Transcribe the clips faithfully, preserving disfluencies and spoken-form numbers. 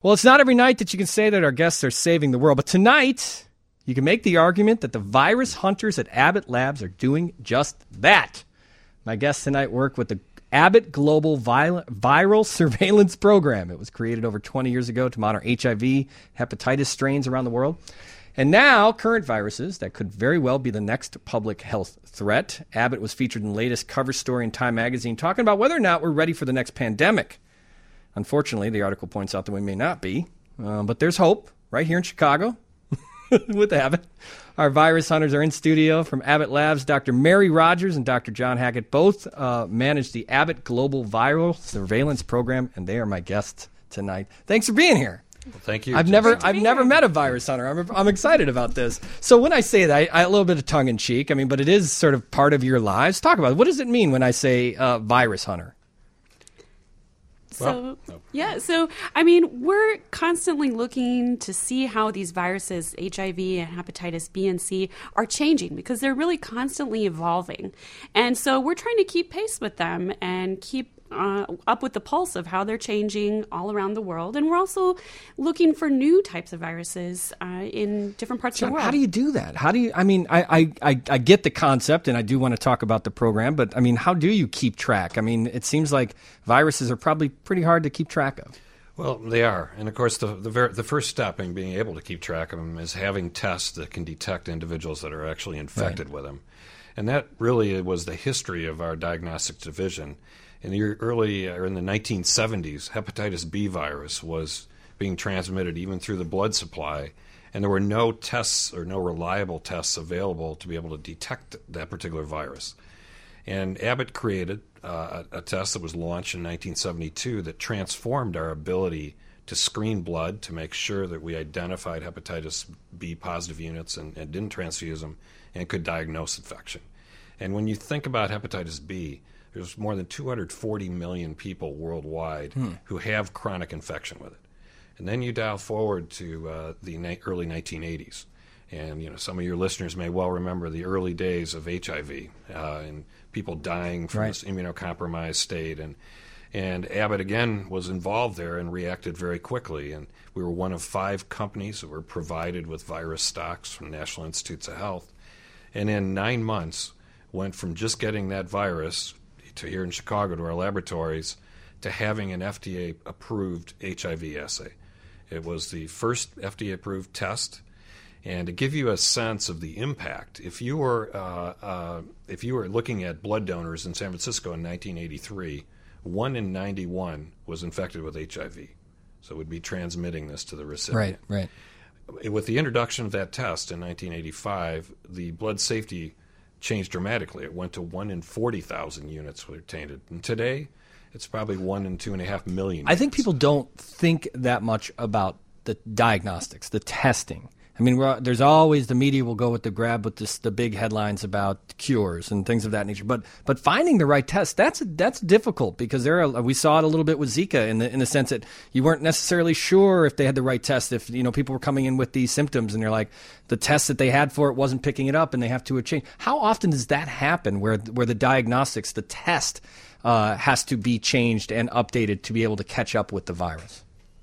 Well, it's not every night that you can say that our guests are saving the world, but tonight you can make the argument that the virus hunters at Abbott Labs are doing just that. My guests tonight work with the Abbott Global Viral Surveillance Program. It was created over twenty years ago to monitor H I V, hepatitis strains around the world. And now, current viruses that could very well be the next public health threat. Abbott was featured in the latest cover story in Time magazine talking about whether or not we're ready for the next pandemic. Unfortunately, the article points out that we may not be. Uh, but there's hope right here in Chicago with Abbott. Our virus hunters are in studio from Abbott Labs. Doctor Mary Rogers and Doctor John Hackett both uh, manage the Abbott Global Viral Surveillance Program, and they are my guests tonight. Thanks for being here. Well, thank you. I've never, I've never met a virus hunter. I'm, I'm excited about this. So when I say that, I, I, a little bit of tongue in cheek. I mean, but it is sort of part of your lives. Talk about it. What does it mean when I say uh, virus hunter? So, Well, no. yeah, so, I mean, we're constantly looking to see how these viruses, H I V and hepatitis B and C, are changing because they're really constantly evolving. And so we're trying to keep pace with them and keep uh, up with the pulse of how they're changing all around the world. And we're also looking for new types of viruses uh, in different parts John, of the world. how do you do that? How do you, I mean, I, I, I, I get the concept, and I do want to talk about the program, but I mean, how do you keep track? I mean, it seems like viruses are probably pretty hard to keep track of. Well, they are. And, of course, the the, ver- the first step in being able to keep track of them is having tests that can detect individuals that are actually infected Right. with them. And that really was the history of our diagnostics division. In the early, or in the nineteen seventies, hepatitis B virus was being transmitted even through the blood supply, and there were no tests or no reliable tests available to be able to detect that particular virus. And Abbott created uh, a, a test that was launched in nineteen seventy-two that transformed our ability to screen blood to make sure that we identified hepatitis B positive units and, and didn't transfuse them and could diagnose infection. And when you think about hepatitis B, there's more than two hundred forty million people worldwide hmm. who have chronic infection with it. And then you dial forward to uh, the ni- early nineteen eighties. And, you know, some of your listeners may well remember the early days of H I V uh, and people dying from Right. this immunocompromised state. And, and Abbott, again, was involved there and reacted very quickly. And we were one of five companies that were provided with virus stocks from National Institutes of Health. And in nine months, went from just getting that virus to here in Chicago to our laboratories to having an F D A-approved H I V assay. It was the first F D A-approved test. And to give you a sense of the impact, if you were uh, uh, if you were looking at blood donors in San Francisco in nineteen eighty-three, one in ninety-one was infected with H I V. So it would be transmitting this to the recipient. Right, right. With the introduction of that test in nineteen eighty-five, the blood safety changed dramatically. It went to one in forty thousand units were tainted. And today, it's probably one in two and a half million. I think units. people don't think that much about the diagnostics, the testing. I mean, we're, there's always, the media will go with the grab with this, the big headlines about cures and things of that nature. But but finding the right test, that's that's difficult because there are, we saw it a little bit with Zika in the in the sense that you weren't necessarily sure if they had the right test. If, you know, people were coming in with these symptoms and they're like, the test that they had for it wasn't picking it up and they have to change. How often does that happen where where the diagnostics, the test uh, has to be changed and updated to be able to catch up with the virus?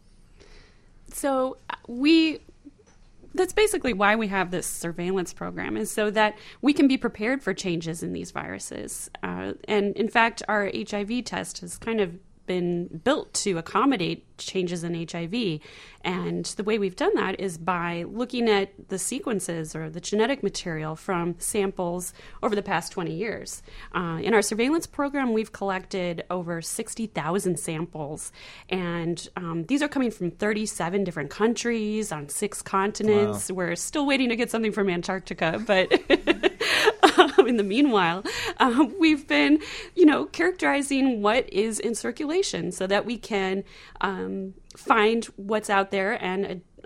So we... That's basically why we have this surveillance program, is so that we can be prepared for changes in these viruses. Uh, and in fact, our H I V test has kind of been built to accommodate changes in H I V. And the way we've done that is by looking at the sequences or the genetic material from samples over the past twenty years. Uh, in our surveillance program, we've collected over sixty thousand samples. And um, these are coming from thirty-seven different countries on six continents. Wow. We're still waiting to get something from Antarctica, but um, in the meanwhile, um, we've been, you know, characterizing what is in circulation so that we can um, find what's out there and uh,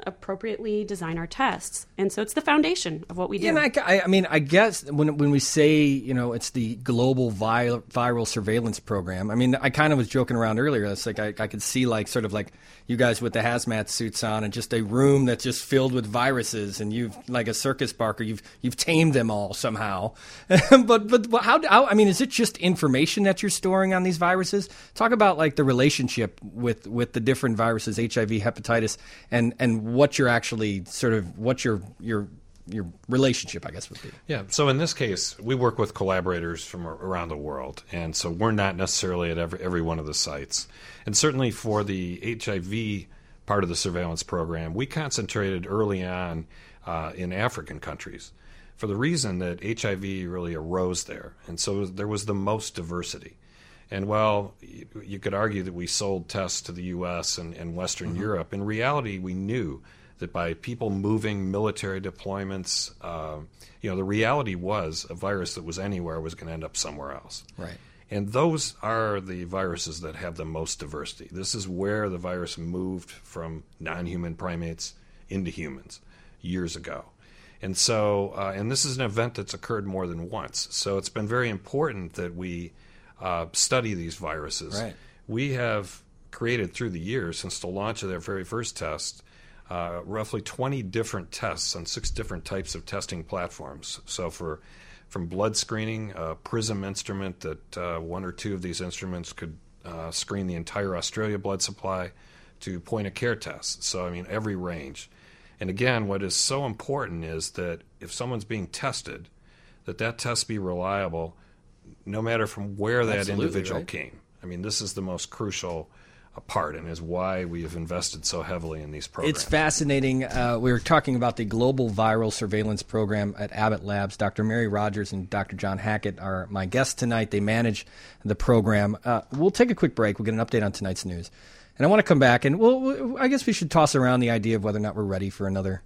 appropriately design our tests. And so it's the foundation of what we do. Yeah, and I, I mean, I guess when when we say, you know, it's the global vi- viral surveillance program, I mean, I kind of was joking around earlier. It's like I, I could see like sort of like you guys with the hazmat suits on and just a room that's just filled with viruses, and you've like a circus barker, you've you've tamed them all somehow. but but how, how I mean, is it just information that you're storing on these viruses? Talk about like the relationship with with the different viruses, H I V, hepatitis, and and what you're actually sort of what your your your relationship, I guess, would be. Yeah. So in this case, we work with collaborators from around the world, and so we're not necessarily at every every one of the sites. And certainly for the H I V part of the surveillance program, we concentrated early on uh, in African countries for the reason that H I V really arose there, and so there was the most diversity. And while you could argue that we sold tests to the U S and, and Western mm-hmm. Europe, in reality, we knew that by people moving military deployments, uh, you know, the reality was a virus that was anywhere was going to end up somewhere else. Right. And those are the viruses that have the most diversity. This is where the virus moved from non-human primates into humans years ago. And so, uh, and this is an event that's occurred more than once. So it's been very important that we uh, study these viruses. Right. We have created through the years, since the launch of their very first test, uh, roughly twenty different tests on six different types of testing platforms. So for from blood screening, a PRISM instrument that uh, one or two of these instruments could uh, screen the entire Australia blood supply, to point-of-care tests. So, I mean, every range. And again, what is so important is that if someone's being tested, that that test be reliable no matter from where that Absolutely, individual right? came. I mean, this is the most crucial part and is why we have invested so heavily in these programs. It's fascinating. Uh, we were talking about the Global Viral Surveillance Program at Abbott Labs. Doctor Mary Rogers and Doctor John Hackett are my guests tonight. They manage the program. Uh, we'll take a quick break. We'll get an update on tonight's news. And I want to come back, and we'll, I guess we should toss around the idea of whether or not we're ready for another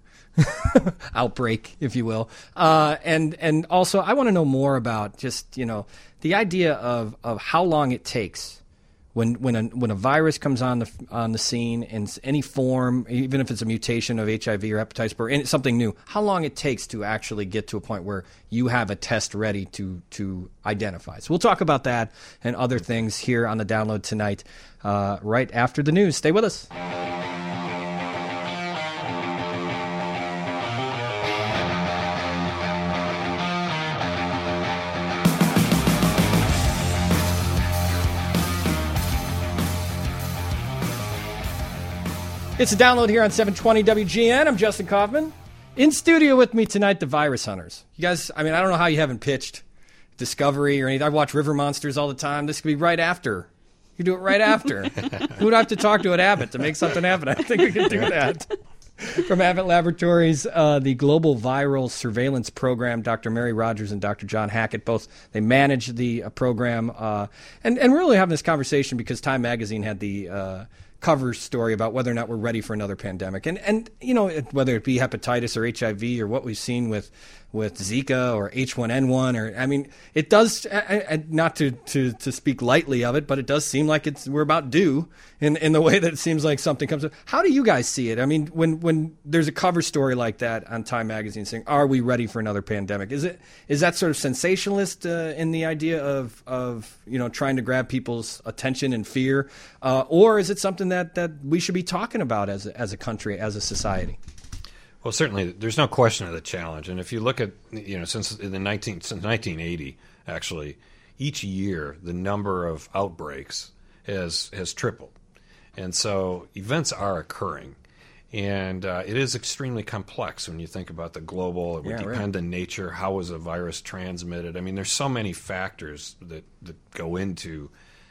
outbreak, if you will. Uh, and and also, I want to know more about just, you know, the idea of, of how long it takes when when a when a virus comes on the on the scene in any form, even if it's a mutation of H I V or hepatitis B or any, something new, how long it takes to actually get to a point where you have a test ready to to identify. So we'll talk about that and other things here on the Download tonight, uh, right after the news. Stay with us. It's a Download here on seven twenty W G N. I'm Justin Kaufman. In studio with me tonight, the Virus Hunters. You guys, I mean, I don't know how you haven't pitched Discovery or anything. I watch River Monsters all the time. This could be right after. You do it right after. Who would I have to talk to at Abbott to make something happen? I think we can do that. From Abbott Laboratories, uh, the Global Viral Surveillance Program, Doctor Mary Rogers and Doctor John Hackett, both, they manage the uh, program. Uh, and, and we're really having this conversation because Time Magazine had the uh, cover story about whether or not we're ready for another pandemic. And, and you know, whether it be hepatitis or H I V or what we've seen with with Zika or H one N one, or I mean, it does, and not to, to, to speak lightly of it, but it does seem like it's we're about due in in the way that it seems like something comes up. How do you guys see it? I mean, when when there's a cover story like that on Time Magazine saying, "Are we ready for another pandemic?" Is it is that sort of sensationalist uh, in the idea of of you know trying to grab people's attention and fear, uh, or is it something that that we should be talking about as a, as a country, as a society? Well, certainly, there's no question of the challenge. And if you look at, you know, since the nineteen since nineteen eighty, actually, each year the number of outbreaks has has tripled, and so events are occurring, and uh, it is extremely complex when you think about the global. It would Yeah, depend right. on nature. How is a virus transmitted? I mean, there's so many factors that that go into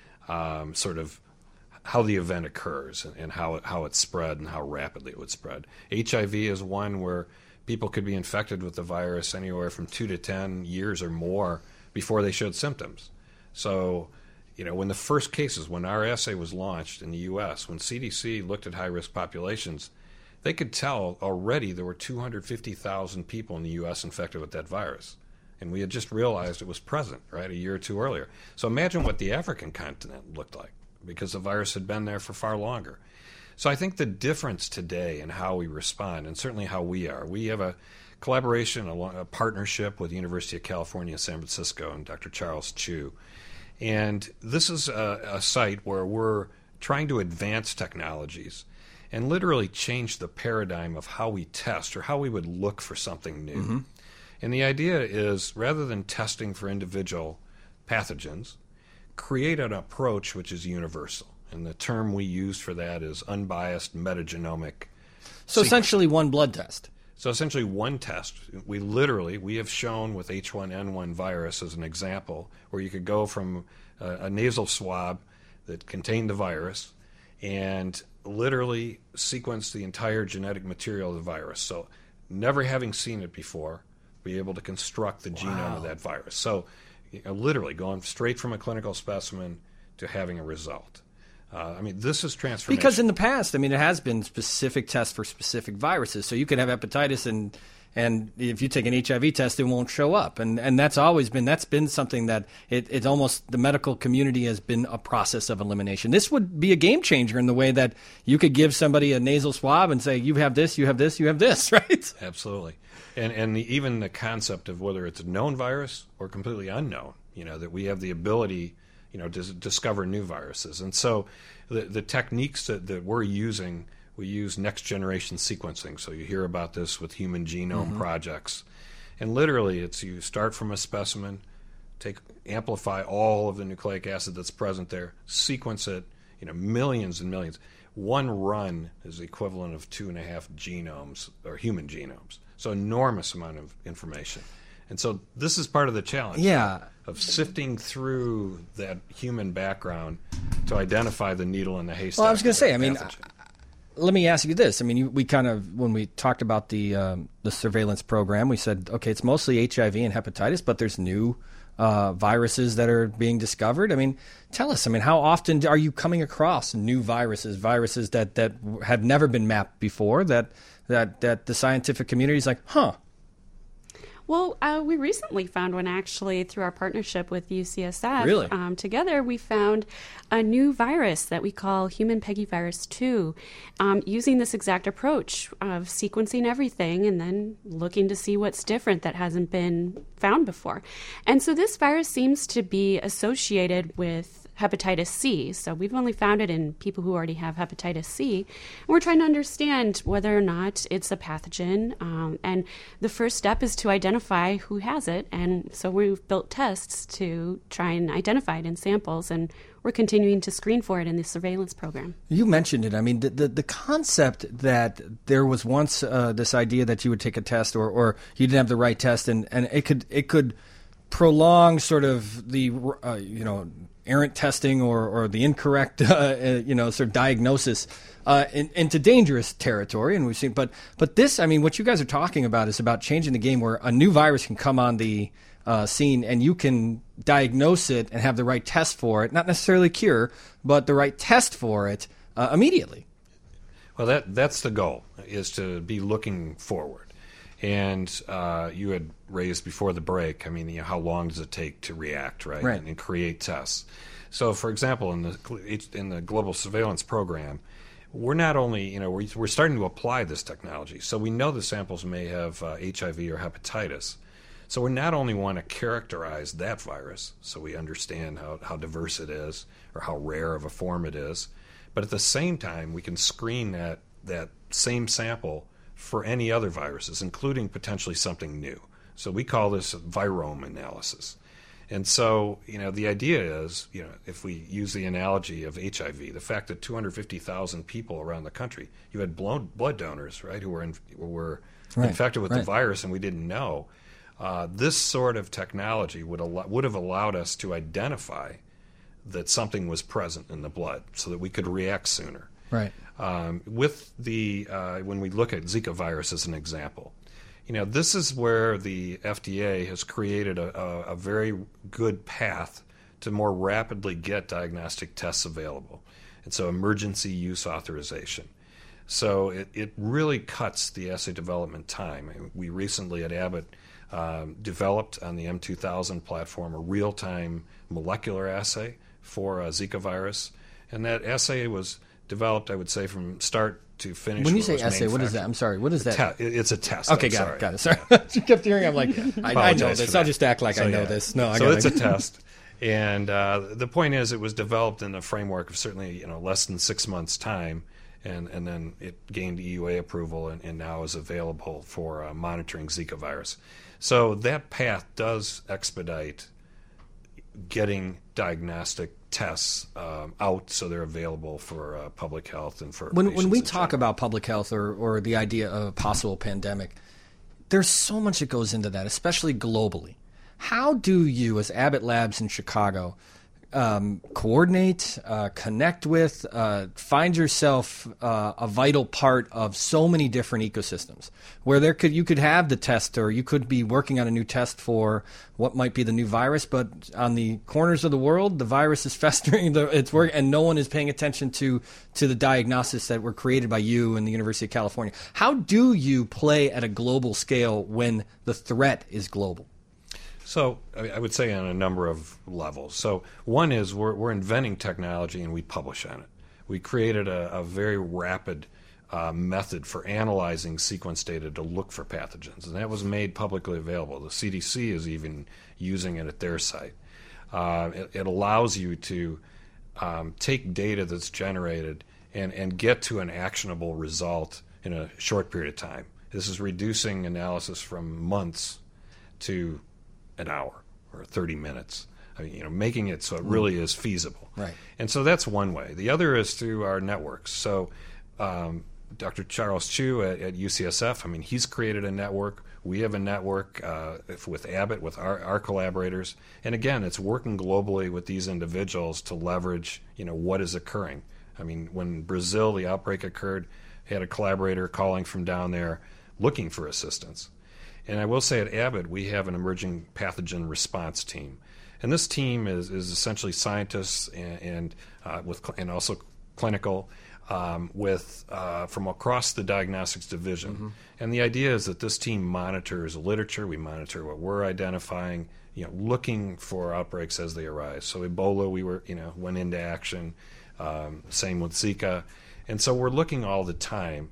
um, sort of how the event occurs and, and how it, how it's spread and how rapidly it would spread. H I V is one where people could be infected with the virus anywhere from two to ten years or more before they showed symptoms. So, you know, when the first cases, when our assay was launched in the U S, when C D C looked at high-risk populations, they could tell already there were two hundred fifty thousand people in the U S infected with that virus. And we had just realized it was present, right, a year or two earlier. So imagine what the African continent looked like, because the virus had been there for far longer. So I think the difference today in how we respond, and certainly how we are, we have a collaboration, a, a partnership with the University of California, San Francisco, and Doctor Charles Chu. And this is a, a site where we're trying to advance technologies and literally change the paradigm of how we test or how we would look for something new. Mm-hmm. And the idea is, rather than testing for individual pathogens, create an approach which is universal. And the term we use for that is unbiased metagenomic. So sequencing. Essentially one blood test. So essentially one test. We literally, we have shown with H one N one virus as an example, where you could go from a, a nasal swab that contained the virus and literally sequence the entire genetic material of the virus. So never having seen it before, be able to construct the wow. genome of that virus. So you know, literally going straight from a clinical specimen to having a result. Uh, I mean, this is transformation. Because in the past, I mean, it has been specific tests for specific viruses. So you could have hepatitis, and and if you take an H I V test, it won't show up. And and that's always been that's been something that it, it's almost the medical community has been a process of elimination. This would be a game changer in the way that you could give somebody a nasal swab and say, you have this, you have this, you have this, right? Absolutely. And and the, even the concept of whether it's a known virus or completely unknown, you know, that we have the ability, you know, to discover new viruses. And so the, the techniques that, that we're using, we use next-generation sequencing. So you hear about this with human genome mm-hmm. projects. And literally, it's you start from a specimen, take amplify all of the nucleic acid that's present there, sequence it, you know, millions and millions. One run is the equivalent of two and a half genomes, or human genomes. So enormous amount of information. And so this is part of the challenge. Yeah. Of sifting through that human background to identify the needle in the haystack. Well, I was going to say, I mean, pathogen. Let me ask you this. I mean, you, we kind of, when we talked about the um, the surveillance program, we said, okay, it's mostly H I V and hepatitis, but there's new uh, viruses that are being discovered. I mean, tell us, I mean, how often are you coming across new viruses, viruses that, that have never been mapped before, that, that, that the scientific community is like, huh? Well, uh, we recently found one actually through our partnership with U C S F. Really? Um, together, we found a new virus that we call human peggyvirus two, um, using this exact approach of sequencing everything and then looking to see what's different that hasn't been found before. And so this virus seems to be associated with hepatitis C. So we've only found it in people who already have hepatitis C. And we're trying to understand whether or not it's a pathogen. Um, and the first step is to identify who has it. And so we've built tests to try and identify it in samples. And we're continuing to screen for it in the surveillance program. You mentioned it. I mean, the the, the concept that there was once uh, this idea that you would take a test or, or you didn't have the right test and, and it could it could prolong sort of the, uh, you know, errant testing or, or the incorrect, uh, you know, sort of diagnosis uh, in, into dangerous territory. And we've seen, but but this, I mean, what you guys are talking about is about changing the game where a new virus can come on the uh, scene and you can diagnose it and have the right test for it, not necessarily cure, but the right test for it uh, immediately. Well, that that's the goal, is to be looking forward. And uh, you had raised before the break, I mean, you know, how long does it take to react, right, right. And, and create tests? So, for example, in the in the global surveillance program, we're not only, you know, we're, we're starting to apply this technology. So we know the samples may have uh, H I V or hepatitis. So we not only want to characterize that virus, so we understand how, how diverse it is or how rare of a form it is, but at the same time, we can screen that that same sample for any other viruses, including potentially something new. So we call this virome analysis. And so, you know, the idea is, you know, if we use the analogy of H I V, the fact that two hundred fifty thousand people around the country, you had blood donors, right, who were in, who were right. infected with right. the virus and we didn't know. Uh, this sort of technology would al- would have allowed us to identify that something was present in the blood so that we could react sooner. Right. Um, with the uh, when we look at Zika virus as an example, you know, this is where the F D A has created a, a, a very good path to more rapidly get diagnostic tests available, and so emergency use authorization. So it, it really cuts the assay development time. I mean, we recently at Abbott um, developed on the M two thousand platform a real-time molecular assay for uh, Zika virus, and that assay was developed, I would say, from start to finish. When you say essay, what is that? I'm sorry. What is that? Te- it's a test. Okay, I'm got sorry. it. Got it. Sorry. You kept hearing. I'm like, I, I know this. I'll just act like so, I know yeah. this. No, I so got it's it. a test. And uh, the point is, it was developed in the framework of certainly, you know, less than six months' time, and, and then it gained E U A approval, and, and now is available for uh, monitoring Zika virus. So that path does expedite getting diagnostic tests um, out, so they're available for uh, public health and for when when we in talk general. about public health or or the idea of a possible pandemic, there's so much that goes into that, especially globally. How do you, as Abbott Labs in Chicago, um, coordinate, uh, connect with, uh, find yourself uh, a vital part of so many different ecosystems, where there could you could have the test, or you could be working on a new test for what might be the new virus, but on the corners of the world, the virus is festering, the, it's work, and no one is paying attention to to the diagnostics that were created by you and the University of California. How do you play at a global scale when the threat is global? So I would say on a number of levels. So one is we're, we're inventing technology and we publish on it. We created a, a very rapid uh, method for analyzing sequence data to look for pathogens, and that was made publicly available. The C D C is even using it at their site. Uh, it, it allows you to um, take data that's generated and, and get to an actionable result in a short period of time. This is reducing analysis from months to an hour or thirty minutes. I mean, you know, making it so it really is feasible. Right. And so that's one way. The other is through our networks. So um, Doctor Charles Chu at, at U C S F, I mean, he's created a network. We have a network uh, with Abbott, with our, our collaborators. And again, it's working globally with these individuals to leverage, you know, what is occurring. I mean, when Brazil, the outbreak occurred, had a collaborator calling from down there looking for assistance. And I will say at Abbott, we have an emerging pathogen response team. And this team is, is essentially scientists and, and, uh, with, and also clinical um, with uh, from across the diagnostics division. Mm-hmm. And the idea is that this team monitors literature. We monitor what we're identifying, you know, looking for outbreaks as they arise. So Ebola, we were, you know, went into action. Um, same with Zika. And so we're looking all the time.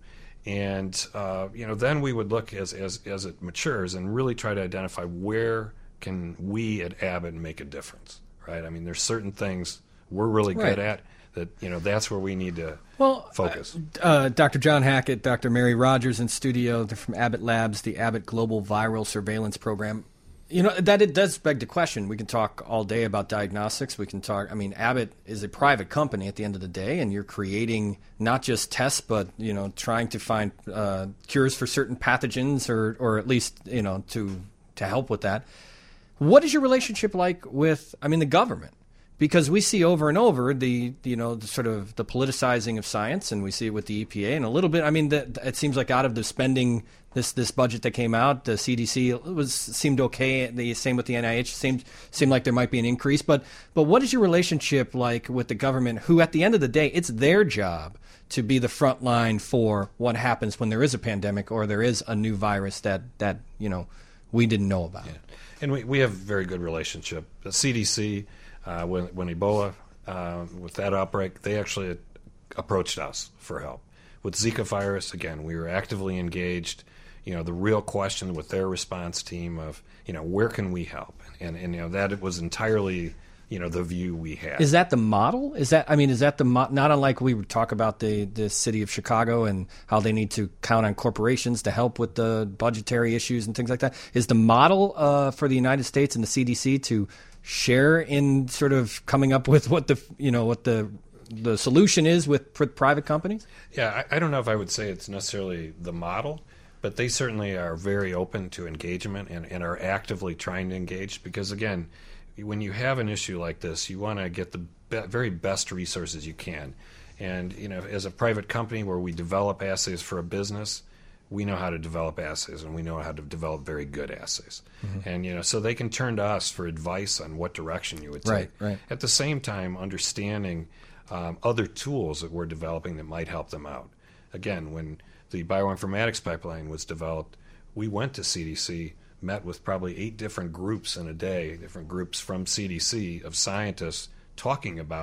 And uh, you know, then we would look as, as as it matures and really try to identify where can we at Abbott make a difference, right? I mean, there's certain things we're really right. good at that, you know, that's where we need to well, focus. Uh, uh, Doctor John Hackett, Doctor Mary Rogers in studio. They're from Abbott Labs, the Abbott Global Viral Surveillance Program. You know, that it does beg the question. We can talk all day about diagnostics. We can talk, I mean, Abbott is a private company at the end of the day, and you're creating not just tests, but, you know, trying to find uh, cures for certain pathogens or, or at least, you know, to to help with that. What is your relationship like with, I mean, the government? Because we see over and over the, you know, the sort of the politicizing of science, and we see it with the E P A and a little bit. I mean, the, it seems like out of the spending, this this budget that came out, the C D C was seemed okay. The same with the N I H seemed seemed like there might be an increase. But but what is your relationship like with the government, who at the end of the day, it's their job to be the front line for what happens when there is a pandemic or there is a new virus that that you know we didn't know about. Yeah. And we we have a very good relationship. The C D C. Uh, when, when Ebola, uh, with that outbreak, they actually approached us for help. With Zika virus, again, we were actively engaged. You know, the real question with their response team of, you know, where can we help? And, and you know, that was entirely, you know, the view we had. Is that the model? Is that, I mean, is that the, mo- not unlike we would talk about the, the city of Chicago and how they need to count on corporations to help with the budgetary issues and things like that. Is the model uh, for the United States and the C D C to share in sort of coming up with what the, you know, what the the solution is with pr- private companies? Yeah, I, I don't know if I would say it's necessarily the model, but they certainly are very open to engagement and, and are actively trying to engage because, again, when you have an issue like this, you want to get the be- very best resources you can. And, you know, as a private company where we develop assays for a business, we know how to develop assays, and we know how to develop very good assays. Mm-hmm. And, you know, so they can turn to us for advice on what direction you would take. Right, right. At the same time, understanding um, other tools that we're developing that might help them out. Again, when the bioinformatics pipeline was developed, we went to C D C, met with probably eight different groups in a day, different groups from C D C of scientists talking about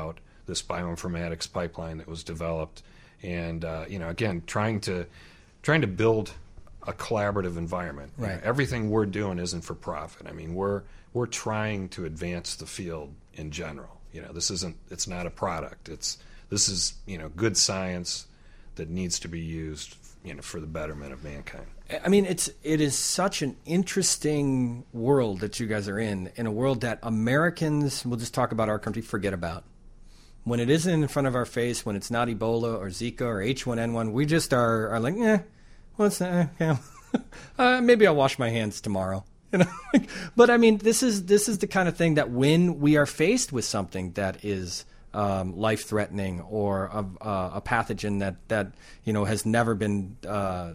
this bioinformatics pipeline that was developed, and uh, you know, again, trying to trying to build a collaborative environment. Right. You know, everything we're doing isn't for profit. I mean, we're we're trying to advance the field in general. You know, this isn't it's not a product. It's this is, you know, good science that needs to be used, you know, for the betterment of mankind. I mean, it's it is such an interesting world that you guys are in, in a world that Americans, we'll just talk about our country, forget about. When it isn't in front of our face, when it's not Ebola or Zika or H one N one, we just are, are like, eh, what's that? Yeah. uh, maybe I'll wash my hands tomorrow. You know, but I mean, this is this is the kind of thing that when we are faced with something that is um, life-threatening or a, uh, a pathogen that that you know has never been uh,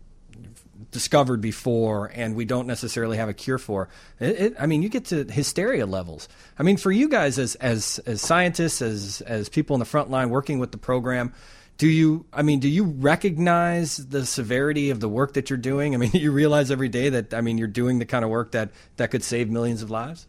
discovered before, and we don't necessarily have a cure for it, it, I mean, you get to hysteria levels. I mean, for you guys as as as scientists, as as people in the front line working with the program. Do you, I mean, do you recognize the severity of the work that you're doing? I mean, do you realize every day that, I mean, you're doing the kind of work that, that could save millions of lives?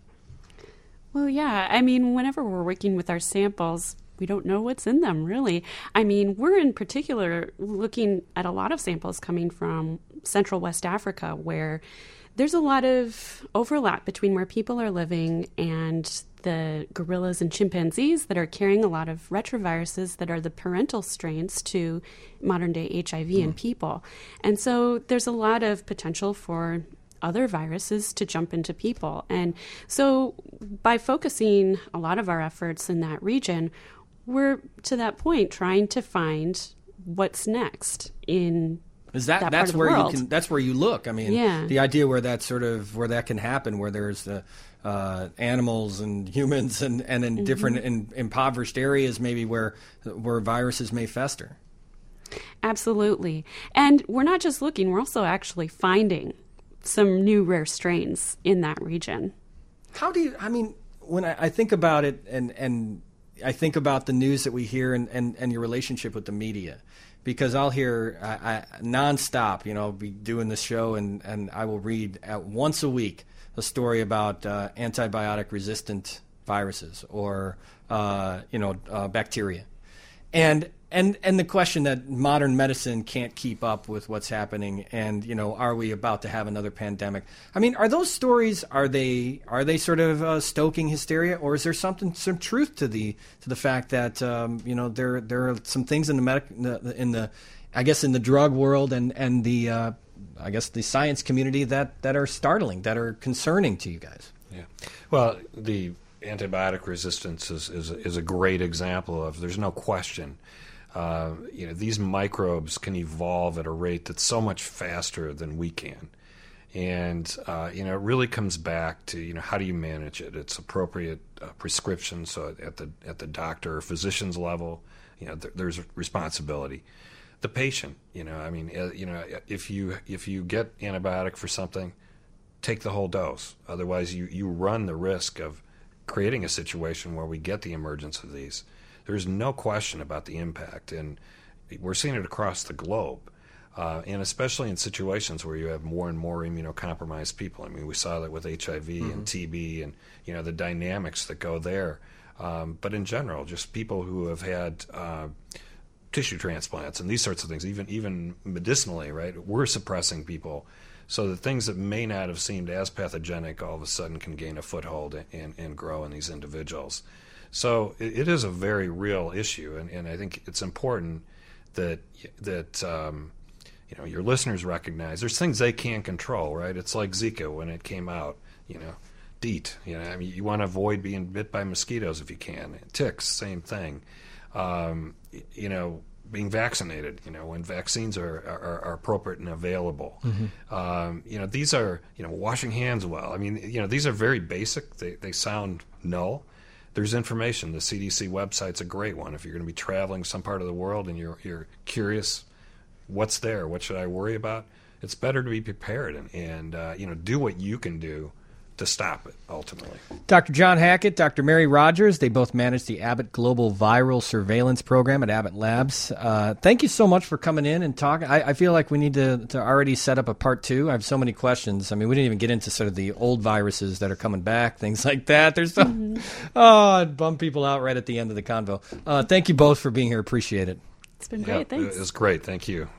Well, yeah. I mean, whenever we're working with our samples, we don't know what's in them, really. I mean, we're in particular looking at a lot of samples coming from Central West Africa, where there's a lot of overlap between where people are living and the gorillas and chimpanzees that are carrying a lot of retroviruses that are the parental strains to modern-day H I V mm. in people. And so there's a lot of potential for other viruses to jump into people. And so by focusing a lot of our efforts in that region, we're, to that point, trying to find what's next in Is that, that that's part of where the world. you can that's where you look. I mean, yeah. the idea where that sort of where that can happen, where there's the uh, animals and humans and, and in mm-hmm. different in, impoverished areas, maybe where where viruses may fester. Absolutely, and we're not just looking; we're also actually finding some new rare strains in that region. How do you? I mean, when I, I think about it, and and I think about the news that we hear, and, and, and your relationship with the media. Because I'll hear I, I, nonstop, you know, be doing this show, and, and I will read at once a week a story about uh, antibiotic-resistant viruses or, uh, you know, uh, bacteria. And and and the question that modern medicine can't keep up with what's happening, and, you know, are we about to have another pandemic? I mean, are those stories, are they are they sort of uh, stoking hysteria, or is there something some truth to the to the fact that um, you know there there are some things in the medic in the, in the I guess in the drug world and and the uh, I guess the science community that that are startling, that are concerning to you guys? Yeah, well, the antibiotic resistance is, is, is a great example of, there's no question, uh, you know, these microbes can evolve at a rate that's so much faster than we can. And, uh, you know, it really comes back to, you know, how do you manage it? It's appropriate uh, prescription, so at the at the doctor or physician's level, you know, th- there's responsibility. The patient, you know, I mean, uh, you know, if you if you get antibiotic for something, take the whole dose. Otherwise, you, you run the risk of creating a situation where we get the emergence of these. There's no question about the impact, and we're seeing it across the globe, uh, and especially in situations where you have more and more immunocompromised people. I mean, we saw that with H I V mm-hmm. and T B, and you know the dynamics that go there. Um, but in general, just people who have had uh, tissue transplants and these sorts of things, even even medicinally, right? We're suppressing people. So the things that may not have seemed as pathogenic all of a sudden can gain a foothold and, and grow in these individuals. So it, it is a very real issue, and, and I think it's important that that um, you know your listeners recognize there's things they can't control, right? It's like Zika when it came out, you know, DEET. You know, I mean, you want to avoid being bit by mosquitoes if you can. Ticks, same thing. Um, you know. Being vaccinated, you know, when vaccines are, are, are appropriate and available. Mm-hmm. Um, you know, these are, you know, washing hands well. I mean, you know, these are very basic. They they sound null. There's information. The C D C website's a great one. If you're going to be traveling some part of the world and you're you're curious, what's there? What should I worry about? It's better to be prepared and, and uh, you know, do what you can do to stop it ultimately. Doctor John Hackett, Doctor Mary Rogers, they both manage the Abbott Global Viral Surveillance Program at Abbott Labs. Uh, thank you so much for coming in and talking. I, I feel like we need to, to already set up a part two. I have so many questions. I mean, we didn't even get into sort of the old viruses that are coming back, things like that. There's so, mm-hmm. oh, it bummed people out right at the end of the convo. Uh, thank you both for being here. Appreciate it. It's been great. Yeah, Thanks. It was great. Thank you.